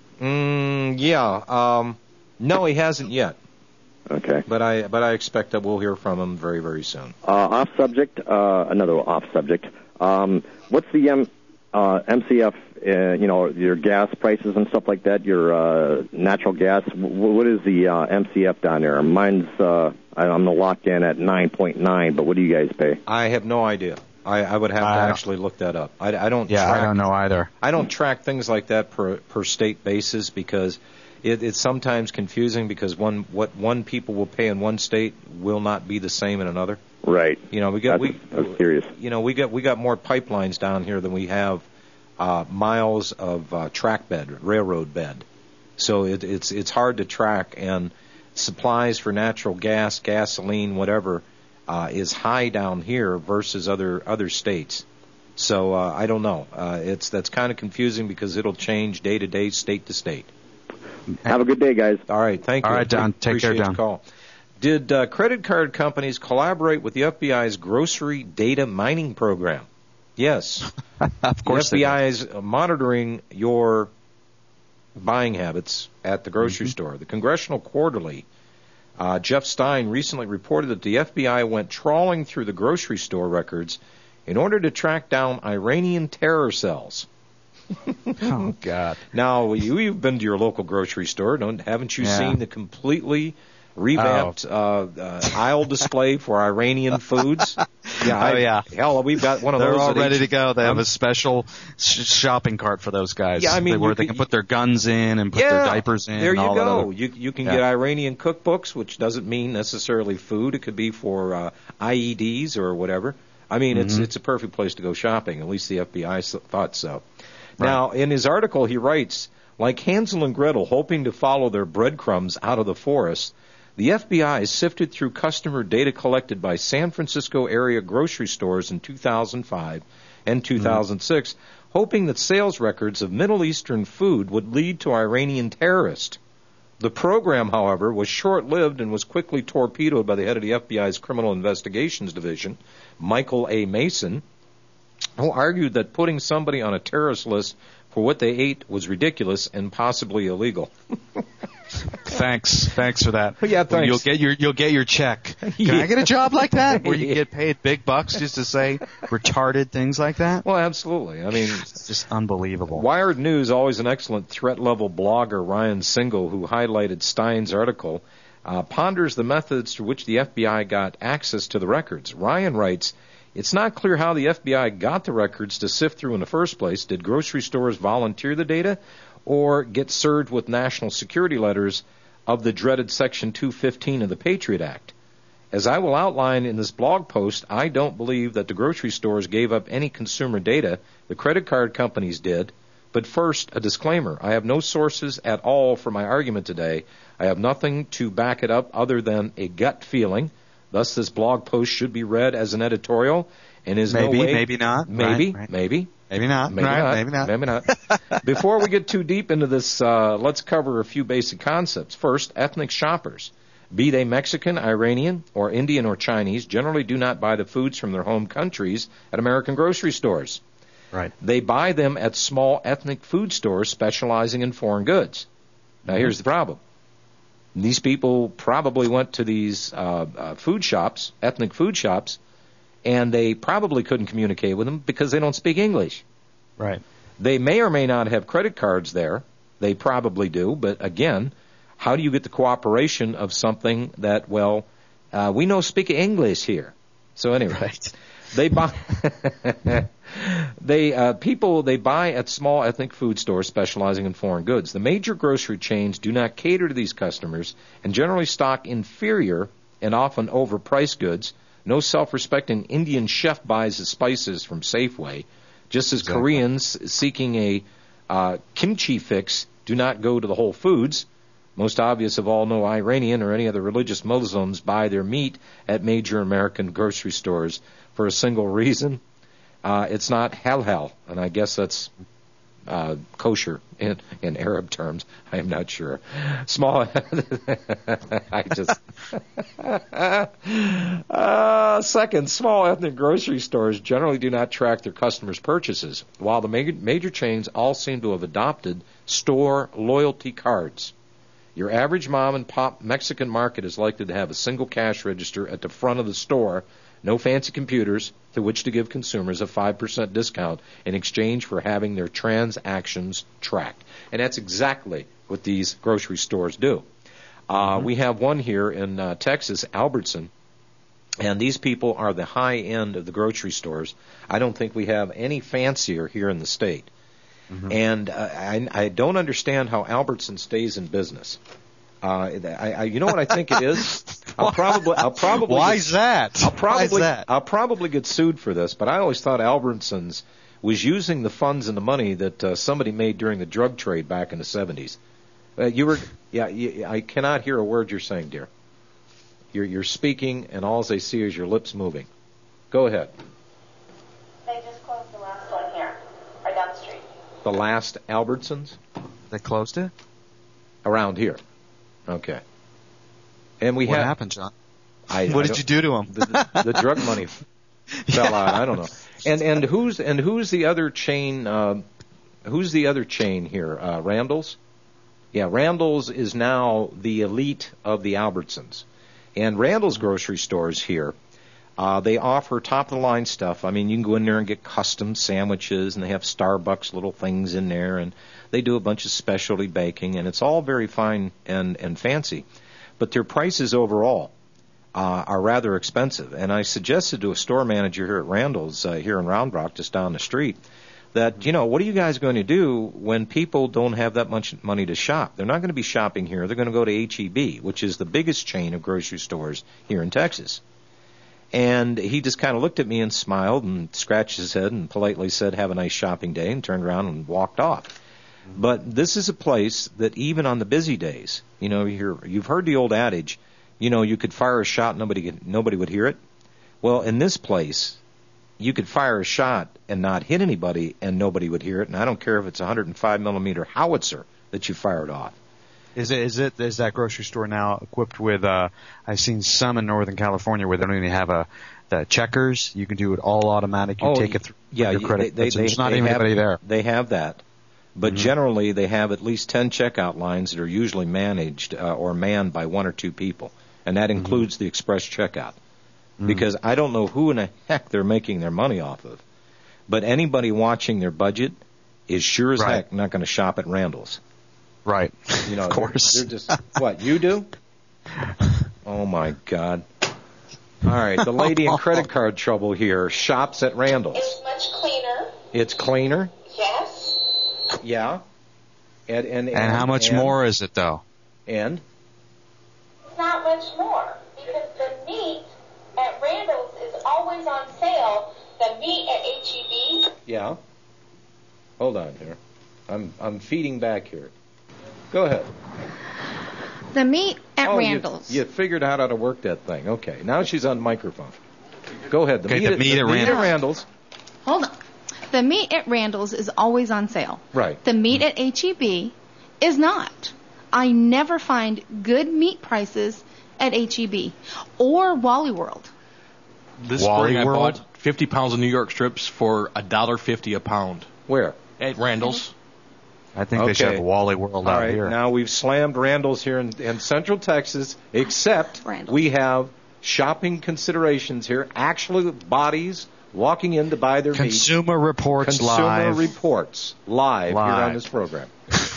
Yeah. No, he hasn't yet. Okay. But I expect that we'll hear from him very, very soon. Off subject, another off subject. What's the MCF, your gas prices and stuff like that, your natural gas? What is the MCF down there? Mine's, I'm locked in at 9.9, but what do you guys pay? I have no idea. I would have to actually look that up. I don't know either. I don't track things like that per state basis because it's sometimes confusing because what one people will pay in one state will not be the same in another. Right. I was curious. We got more pipelines down here than we have miles of track bed, railroad bed. So it's hard to track, and supplies for natural gas, gasoline, whatever, is high down here versus other states. So I don't know. That's kind of confusing because it'll change day to day, state to state. Have a good day, guys. All right, thank you. All right, Don. Take care, Don. The call. Did credit card companies collaborate with the FBI's grocery data mining program? Yes. Of course the FBI is monitoring your buying habits at the grocery store. The Congressional Quarterly, Jeff Stein recently reported that the FBI went trawling through the grocery store records in order to track down Iranian terror cells. Oh, God. Now, you've been to your local grocery store. Haven't you seen the completely revamped aisle display for Iranian foods? Hell, we've got one of those. They're all ready to go. They have a special shopping cart for those guys. Yeah, I mean, where they can put their guns in and put their diapers in. There and you all go. You can get Iranian cookbooks, which doesn't mean necessarily food. It could be for IEDs or whatever. I mean, it's a perfect place to go shopping. At least the FBI thought so. Right. Now, in his article, he writes, like Hansel and Gretel hoping to follow their breadcrumbs out of the forest, the FBI sifted through customer data collected by San Francisco area grocery stores in 2005 and 2006, hoping that sales records of Middle Eastern food would lead to Iranian terrorists. The program, however, was short-lived and was quickly torpedoed by the head of the FBI's Criminal Investigations Division, Michael A. Mason, who argued that putting somebody on a terrorist list for what they ate was ridiculous and possibly illegal. Thanks for that. Yeah, thanks. You'll get your check. Can I get a job like that where you get paid big bucks just to say retarded things like that? Well, absolutely. I mean, it's just unbelievable. Wired News, always an excellent threat-level blogger, Ryan Singal, who highlighted Stein's article, ponders the methods through which the FBI got access to the records. Ryan writes, it's not clear how the FBI got the records to sift through in the first place. Did grocery stores volunteer the data or get served with national security letters of the dreaded Section 215 of the Patriot Act? As I will outline in this blog post, I don't believe that the grocery stores gave up any consumer data. The credit card companies did. But first, a disclaimer. I have no sources at all for my argument today. I have nothing to back it up other than a gut feeling. Thus, this blog post should be read as an editorial and is maybe, no way... Maybe not. Maybe, right. Maybe. Maybe not. Maybe right. not. Maybe not. Maybe not. Before we get too deep into this, let's cover a few basic concepts. First, ethnic shoppers, be they Mexican, Iranian, or Indian or Chinese, generally do not buy the foods from their home countries at American grocery stores. Right. They buy them at small ethnic food stores specializing in foreign goods. Now, here's the problem. These people probably went to these food shops, ethnic food shops, and they probably couldn't communicate with them because they don't speak English. Right. They may or may not have credit cards there. They probably do. But, again, how do you get the cooperation of something that, well, we know speak English here. So, anyway, right. They buy they buy at small ethnic food stores specializing in foreign goods. The major grocery chains do not cater to these customers and generally stock inferior and often overpriced goods. No self-respecting Indian chef buys his spices from Safeway, just as Koreans seeking a kimchi fix do not go to the Whole Foods. Most obvious of all, no Iranian or any other religious Muslims buy their meat at major American grocery stores for a single reason. It's not halal, and I guess that's kosher in Arab terms. I am not sure. Small, Second, small ethnic grocery stores generally do not track their customers' purchases, while the major chains all seem to have adopted store loyalty cards. Your average mom and pop Mexican market is likely to have a single cash register at the front of the store, no fancy computers to which to give consumers a 5% discount in exchange for having their transactions tracked. And that's exactly what these grocery stores do. We have one here in Texas, Albertson, and these people are the high end of the grocery stores. I don't think we have any fancier here in the state. And I don't understand how Albertson stays in business. You know what I think it is? I'll probably. Why is that? I'll probably get sued for this, but I always thought Albertsons was using the funds and the money that somebody made during the drug trade back in the 70s. I cannot hear a word you're saying, dear. You're speaking, and all I see is your lips moving. Go ahead. They just closed the last one here, right down the street. The last Albertsons? They closed it? Around here. Okay. And what happened, John? What did you do to them? The drug money fell out. I don't know. And who's the other chain? Who's the other chain here? Randall's. Yeah, Randall's is now the elite of the Albertsons, and Randall's grocery stores here. They offer top-of-the-line stuff. I mean, you can go in there and get custom sandwiches, and they have Starbucks little things in there, and they do a bunch of specialty baking, and it's all very fine and fancy. But their prices overall are rather expensive. And I suggested to a store manager here at Randall's here in Round Rock, just down the street, that, what are you guys going to do when people don't have that much money to shop? They're not going to be shopping here. They're going to go to H-E-B, which is the biggest chain of grocery stores here in Texas. And he just kind of looked at me and smiled and scratched his head and politely said, have a nice shopping day, and turned around and walked off. But this is a place that even on the busy days, you've heard the old adage, you could fire a shot, nobody would hear it. Well, in this place, you could fire a shot and not hit anybody and nobody would hear it. And I don't care if it's a 105 millimeter howitzer that you fired off. Is that grocery store now equipped with? I've seen some in Northern California where they don't even have the checkers. You can do it all automatic. You take it through your credit. There's not even anybody there. They have that. But generally, they have at least 10 checkout lines that are usually managed or manned by 1 or 2 people, and that includes the express checkout. Because I don't know who in the heck they're making their money off of, but anybody watching their budget is sure as heck not going to shop at Randall's. Right. You know, of course. They're just, what, you do? Oh, my God. All right, the lady in credit card trouble here shops at Randall's. It's much cleaner. It's cleaner? Yes. Yeah. And how much more is it, though? And? It's not much more, because the meat at Randall's is always on sale. The meat at H-E-B. Yeah. Hold on here. I'm feeding back here. Go ahead. The meat at Randall's. You figured out how to work that thing. Okay. Now she's on microphone. Go ahead. The meat at Randall's. Hold on. The meat at Randall's is always on sale. Right. The meat at H-E-B is not. I never find good meat prices at H-E-B or Wally World. This spring I bought 50 pounds of New York strips for $1.50 a pound. Where? At Randall's. I think they should have Wally World out here. Now we've slammed Randall's here in Central Texas, except we have shopping considerations here. Actually, bodies walking in to buy their Consumer meat. Reports Consumer live. Reports live here on this program.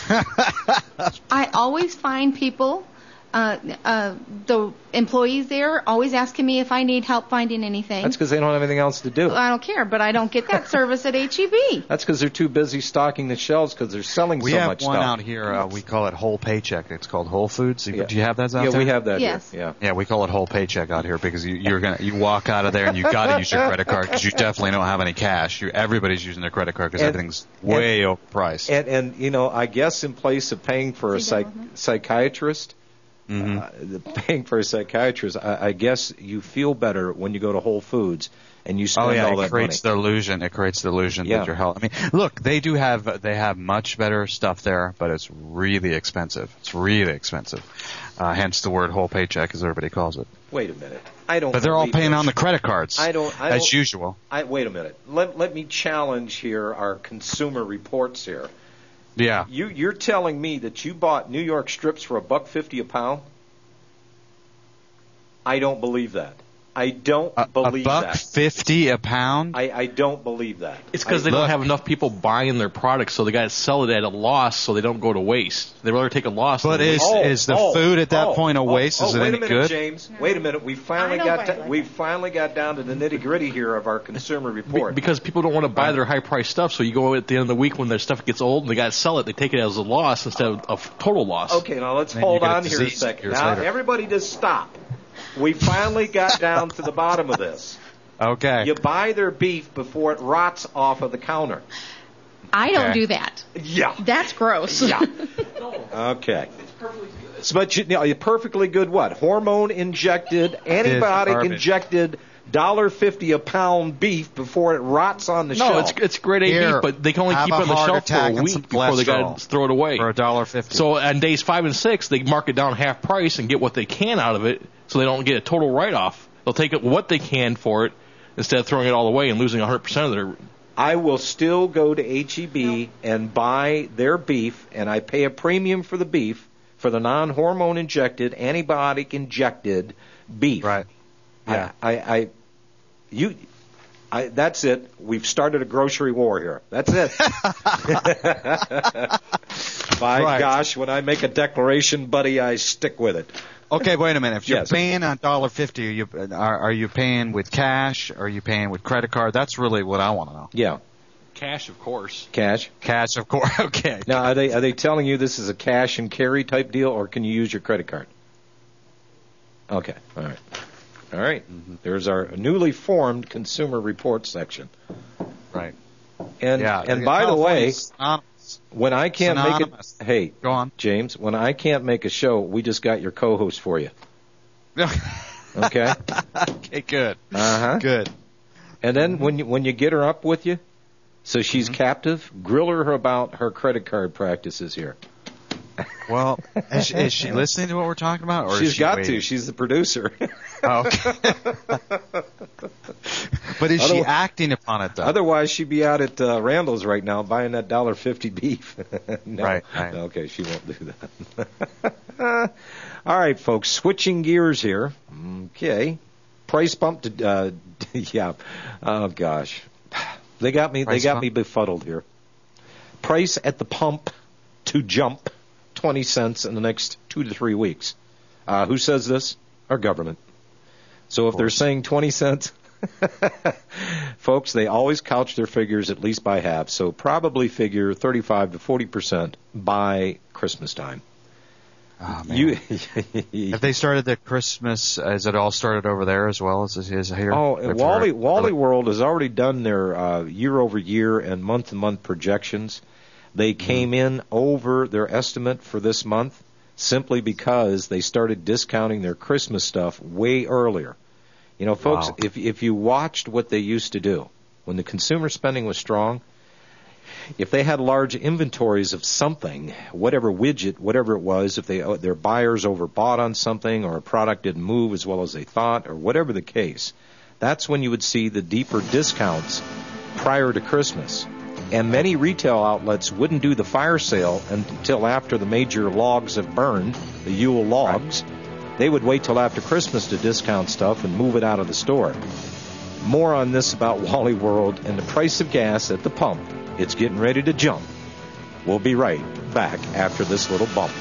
I always find people, the employees there, always asking me if I need help finding anything. That's because they don't have anything else to do. I don't care, but I don't get that service at H-E-B. That's because they're too busy stocking the shelves because they're selling so much stuff. We have one out here. We call it Whole Paycheck. It's called Whole Foods. Do you have that out there? Yeah, we have that yes. here. Yeah, we call it Whole Paycheck out here because you walk out of there and you got to use your credit card because you definitely don't have any cash. Everybody's using their credit card because everything's way overpriced. And you know, I guess in place of paying for a psychiatrist. Paying for a psychiatrist, I guess you feel better when you go to Whole Foods and you spend all that money. It creates the illusion that you're healthy. I mean, look, they have much better stuff there, but it's really expensive. Hence the word Whole Paycheck, as everybody calls it. Wait a minute, I don't. But they're all paying on the credit cards. As usual. Wait a minute. Let me challenge here our Consumer Reports here. Yeah. You're telling me that you bought New York strips for $1.50 a pound? I don't believe that. I don't believe that. $1.50 a pound? I don't believe that. It's because they don't have enough people buying their products, so they got to sell it at a loss so they don't go to waste. They'd rather take a loss. But is the food at that point a waste? Is it any good? Wait a minute, James. Wait a minute. We finally got down to the nitty gritty here of our Consumer Report. Because people don't want to buy their high priced stuff, so you go at the end of the week when their stuff gets old and they got to sell it. They take it as a loss instead of a total loss. Okay, now let's hold on here a second. Now everybody just stop. We finally got down to the bottom of this. Okay. You buy their beef before it rots off of the counter. I don't do that. Yeah. That's gross. Yeah. Okay. It's perfectly good. But you're perfectly good what? Hormone injected, antibiotic injected, $1.50 a pound beef before it rots on the shelf. No, it's grade A beef, but they can only keep it on the shelf for a week before they got to throw it away. For $1.50. So on days 5 and 6, they mark it down half price and get what they can out of it, so they don't get a total write-off. They'll take what they can for it instead of throwing it all away and losing 100% of their. I will still go to H-E-B and buy their beef, and I pay a premium for the beef, for the non-hormone injected, antibiotic injected beef. Right. Yeah. That's it. We've started a grocery war here. That's it. By gosh, when I make a declaration, buddy, I stick with it. Okay, wait a minute. If you're paying $1.50, are you paying with cash? Are you paying with credit card? That's really what I want to know. Yeah. Cash, of course. Cash, of course. Okay. Now, are they telling you this is a cash and carry type deal, or can you use your credit card? Okay. All right. Mm-hmm. There's our newly formed Consumer Reports section. Right. And by the way, when I can't make it, hey, go on, James. When I can't make a show, we just got your co-host for you. Okay. Okay. Good. Good. And then when you get her up with you, so she's captive, grill her about her credit card practices here. Well, is she listening to what we're talking about? Or She's is she got waiting? to. She's the producer. Oh, okay. But is she acting upon it, though? Otherwise, she'd be out at Randall's right now buying that $1.50 beef. No. Right. Okay, she won't do that. All right, folks, switching gears here. Okay. Price bump to, yeah. Oh, gosh. They got me befuddled here. Price at the pump to jump 20 cents in the next 2 to 3 weeks. Who says this? Our government. So if they're saying 20 cents, folks, they always couch their figures at least by half. So probably figure 35 to 40% by Christmas time. Oh, man. Have they started the Christmas? Has it all started over there as well as here? Oh, Wally World has already done their year-over-year and month-to-month projections. They came in over their estimate for this month simply because they started discounting their Christmas stuff way earlier. You know, folks, if you watched what they used to do when the consumer spending was strong, if they had large inventories of something, whatever widget, whatever it was, if their buyers overbought on something or a product didn't move as well as they thought or whatever the case, that's when you would see the deeper discounts prior to Christmas. And many retail outlets wouldn't do the fire sale until after the major logs have burned, the Yule logs. Right. They would wait till after Christmas to discount stuff and move it out of the store. More on this about Wally World and the price of gas at the pump. It's getting ready to jump. We'll be right back after this little bump.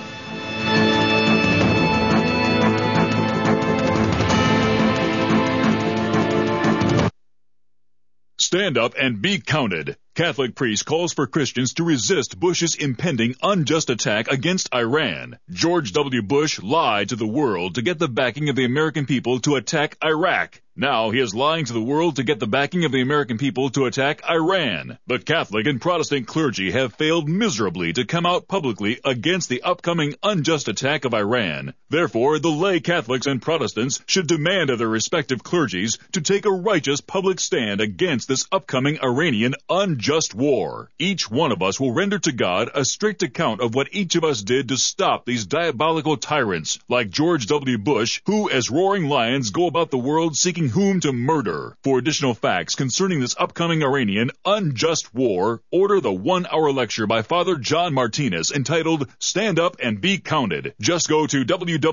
Stand up and be counted. Catholic priest calls for Christians to resist Bush's impending unjust attack against Iran. George W. Bush lied to the world to get the backing of the American people to attack Iraq. Now he is lying to the world to get the backing of the American people to attack Iran. But Catholic and Protestant clergy have failed miserably to come out publicly against the upcoming unjust attack of Iran. Therefore, the lay Catholics and Protestants should demand of their respective clergies to take a righteous public stand against this upcoming Iranian unjust war. Each one of us will render to God a strict account of what each of us did to stop these diabolical tyrants like George W. Bush, who as roaring lions go about the world seeking whom to murder. For additional facts concerning this upcoming Iranian unjust war, order the 1-hour lecture by Father John Martinez entitled Stand Up and Be Counted. Just go to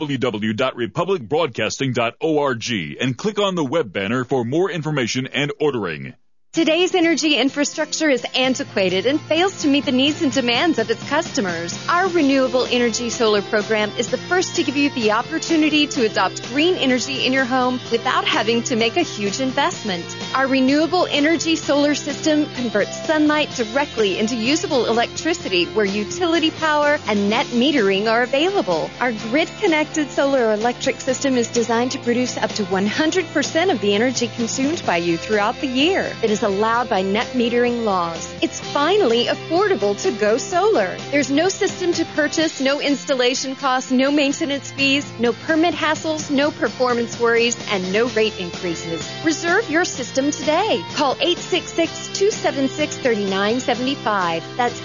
www.republicbroadcasting.org and click on the web banner for more information and ordering. Today's energy infrastructure is antiquated and fails to meet the needs and demands of its customers. Our Renewable Energy Solar program is the first to give you the opportunity to adopt green energy in your home without having to make a huge investment. Our Renewable Energy Solar system converts sunlight directly into usable electricity where utility power and net metering are available. Our grid-connected solar electric system is designed to produce up to 100% of the energy consumed by you throughout the year. It is allowed by net metering laws. It's finally affordable to go solar. There's no system to purchase, no installation costs, no maintenance fees, no permit hassles, no performance worries, and no rate increases. Reserve your system today. Call 866-276-3975. That's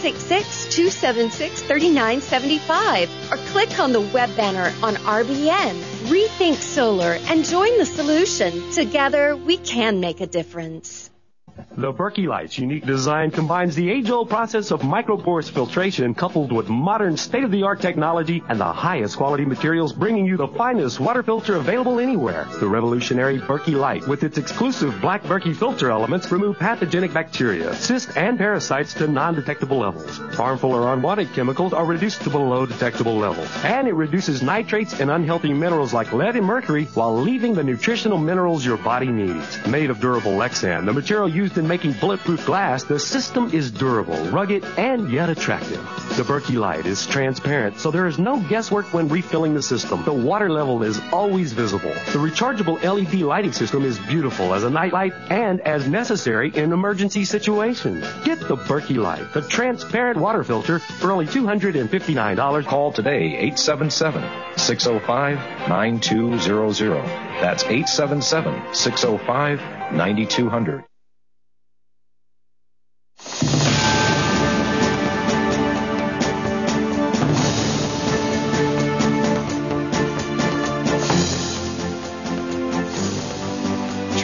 866-276-3975. Or click on the web banner on RBN. Rethink solar and join the solution. Together, we can make a difference. The Berkey Light's unique design combines the age-old process of microporous filtration coupled with modern state-of-the-art technology and the highest quality materials, bringing you the finest water filter available anywhere. The revolutionary Berkey Light, with its exclusive black Berkey filter elements, remove pathogenic bacteria, cysts, and parasites to non-detectable levels. Harmful or unwanted chemicals are reduced to below detectable levels. And it reduces nitrates and unhealthy minerals like lead and mercury while leaving the nutritional minerals your body needs. Made of durable Lexan, the material used in making bulletproof glass, the system is durable, rugged, and yet attractive. The Berkey Light is transparent, so there is no guesswork when refilling the system. The water level is always visible. The rechargeable LED lighting system is beautiful as a night light and as necessary in emergency situations. Get the Berkey Light, the transparent water filter, for only $259. Call today, 877-605-9200. That's 877-605-9200.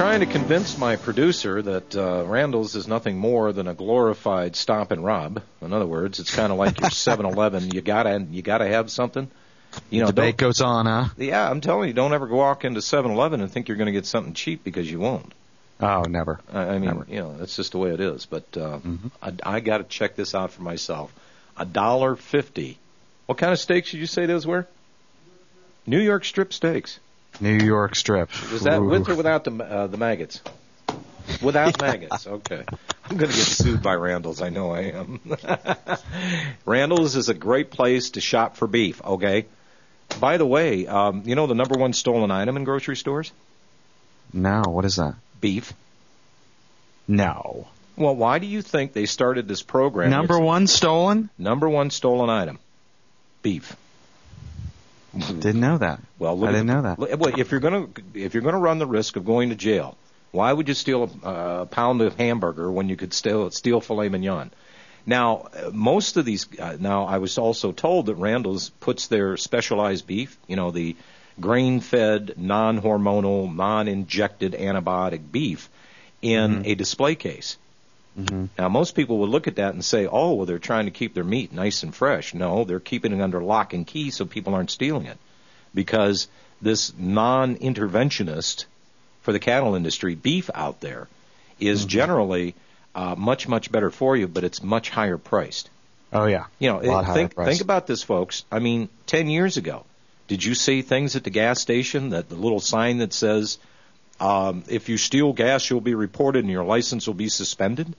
trying to convince my producer that Randall's is nothing more than a glorified stop and rob. In other words, it's kind of like your 7-Eleven. You gotta have something. You know, debate goes on, huh? Yeah, I'm telling you, don't ever walk into 7-Eleven and think you're going to get something cheap, because you won't. Oh, never. I mean, never. You know, that's just the way it is. But I got to check this out for myself. $1.50. What kind of steaks did you say those were? New York strip steaks. New York strip. Was that with or without the maggots? Without maggots. Okay. I'm going to get sued by Randall's. I know I am. Randall's is a great place to shop for beef. Okay. By the way, you know the number one stolen item in grocery stores? No. What is that? Beef. No. Well, why do you think they started this program? Number one stolen item. Beef. Didn't know that. Well, I didn't know that. Well, if you're gonna run the risk of going to jail, why would you steal a pound of hamburger when you could steal filet mignon? Now, most of these. Now, I was also told that Randall's puts their specialized beef, you know, the grain-fed, non-hormonal, non-injected antibiotic beef, in a display case. Mm-hmm. Now, most people would look at that and say, oh, well, they're trying to keep their meat nice and fresh. No, they're keeping it under lock and key so people aren't stealing it. Because this non-interventionist for the cattle industry beef out there is generally much, much better for you, but it's much higher priced. Oh, yeah. You know, think about this, folks. I mean, 10 years ago, did you see things at the gas station, that the little sign that says, if you steal gas, you'll be reported and your license will be suspended?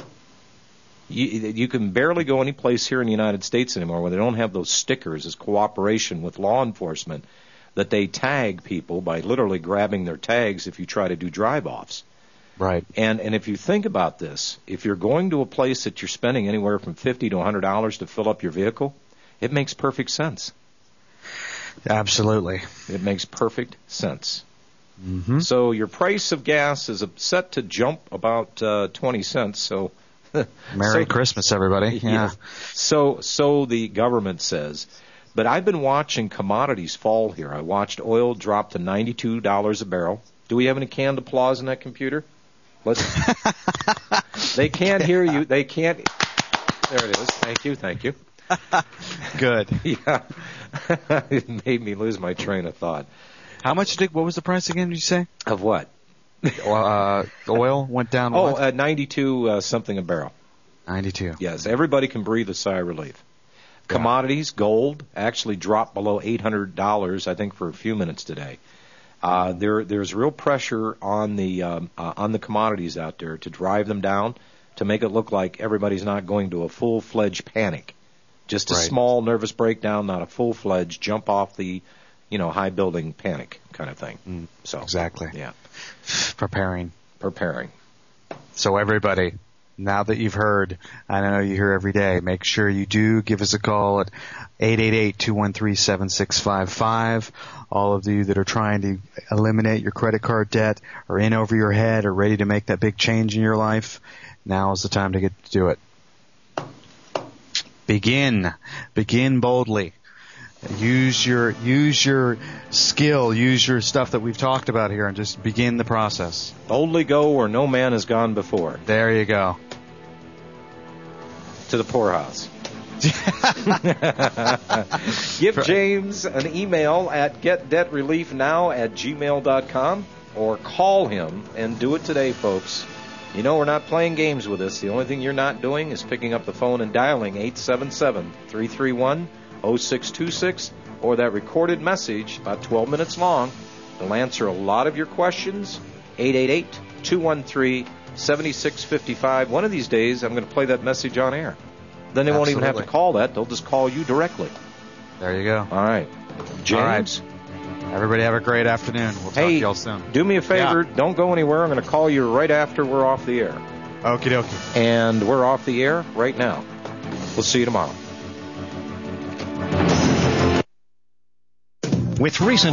You can barely go any place here in the United States anymore where they don't have those stickers as cooperation with law enforcement that they tag people by literally grabbing their tags if you try to do drive-offs. Right. And if you think about this, if you're going to a place that you're spending anywhere from $50 to $100 to fill up your vehicle, it makes perfect sense. Absolutely. It makes perfect sense. Mm-hmm. So your price of gas is set to jump about 20 cents. So Merry Christmas, everybody. Yeah. So the government says. But I've been watching commodities fall here. I watched oil drop to $92 a barrel. Do we have any canned applause in that computer? They can't hear you. They can't. There it is. Thank you. Good. Yeah. It made me lose my train of thought. What was the price again, did you say? Of what? Oil went down. Oh, 92 something a barrel. 92. Yes, everybody can breathe a sigh of relief. Yeah. Commodities, gold, actually dropped below $800, I think, for a few minutes today. There's real pressure on the commodities out there to drive them down, to make it look like everybody's not going to a full-fledged panic. Just a small nervous breakdown, not a full-fledged jump off the, high building panic kind of thing. So exactly. Yeah. Preparing. So everybody, now that you've heard, I know you hear every day, make sure you do give us a call at 888-213-7655. All of you that are trying to eliminate your credit card debt, or in over your head, or ready to make that big change in your life, now is the time to get to do it. Begin boldly. Use your skill, use your stuff that we've talked about here, and just begin the process. Boldly go where no man has gone before. There you go. To the poorhouse. Give James an email at getdebtreliefnow@gmail.com, or call him and do it today, folks. We're not playing games with this. The only thing you're not doing is picking up the phone and dialing 877-331-0626, or that recorded message, about 12 minutes long. It'll answer a lot of your questions. 888-213-7655. One of these days, I'm going to play that message on air. Then they won't even have to call that. They'll just call you directly. There you go. All right. James? All right. Everybody have a great afternoon. We'll talk to y'all soon. Do me a favor. Yeah. Don't go anywhere. I'm going to call you right after we're off the air. Okie dokie. And we're off the air right now. We'll see you tomorrow. With recent